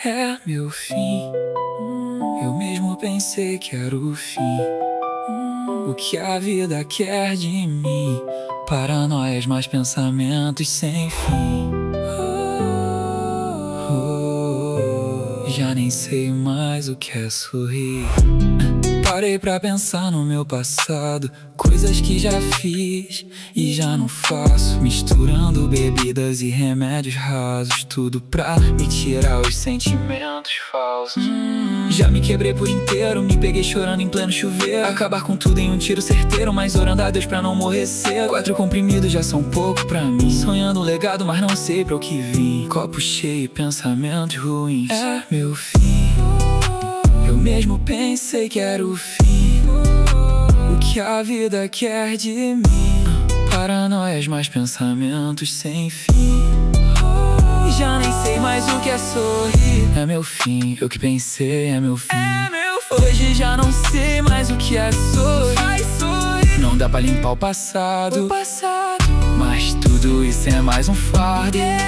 É meu fim. Eu mesmo pensei que era o fim. O que a vida quer de mim? Paranoias, mais pensamentos sem fim. Já nem sei mais o que é sorrir. Parei pra pensar no meu passado, coisas que já fiz e já não faço, misturando bebidas e remédios rasos, tudo pra me tirar os sentimentos falsos. Já me quebrei por inteiro, me peguei chorando em pleno chuveiro. Acabar com tudo em um tiro certeiro, mas orando a Deus pra não morrer cedo. 4 comprimidos já são pouco pra mim, sonhando um legado, mas não sei pra o que vim. Copo cheio, pensamentos ruins. É meu fim. Eu mesmo pensei que era o fim. O que a vida quer de mim? Paranoias, mais pensamentos sem fim. E já nem sei mais o que é sorrir. É meu fim, eu que pensei, é meu fim. Hoje já não sei mais o que é sorrir. Não dá pra limpar o passado, mas tudo isso é mais um fardo.